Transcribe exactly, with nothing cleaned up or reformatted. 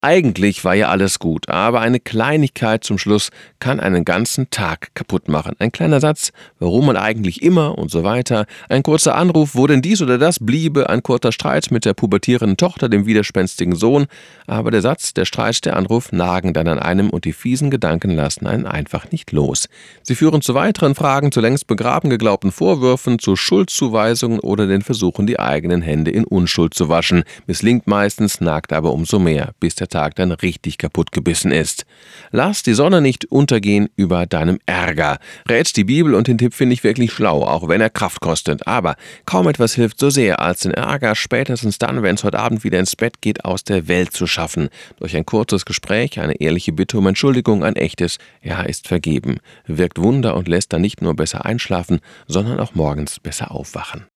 Eigentlich war ja alles gut, aber eine Kleinigkeit zum Schluss kann einen ganzen Tag kaputt machen. Ein kleiner Satz, warum man eigentlich immer und so weiter. Ein kurzer Anruf, wo denn dies oder das bliebe. Ein kurzer Streit mit der pubertierenden Tochter, dem widerspenstigen Sohn. Aber der Satz, der Streit, der Anruf nagen dann an einem und die fiesen Gedanken lassen einen einfach nicht los. Sie führen zu weiteren Fragen, zu längst begraben geglaubten Vorwürfen, zu Schuldzuweisungen oder den Versuchen, die eigenen Hände in Unschuld zu waschen. Misslingt meistens, nagt aber umso mehr, bis der Tag dann richtig kaputt gebissen ist. Lass die Sonne nicht untergehen über deinem Ärger. Rät die Bibel und den Tipp finde ich wirklich schlau, auch wenn er Kraft kostet. Aber kaum etwas hilft so sehr, als den Ärger spätestens dann, wenn es heute Abend wieder ins Bett geht, aus der Welt zu schaffen. Durch ein kurzes Gespräch, eine ehrliche Bitte um Entschuldigung, ein echtes Ja ist vergeben. Wirkt Wunder und lässt dann nicht nur besser einschlafen, sondern auch morgens besser aufwachen.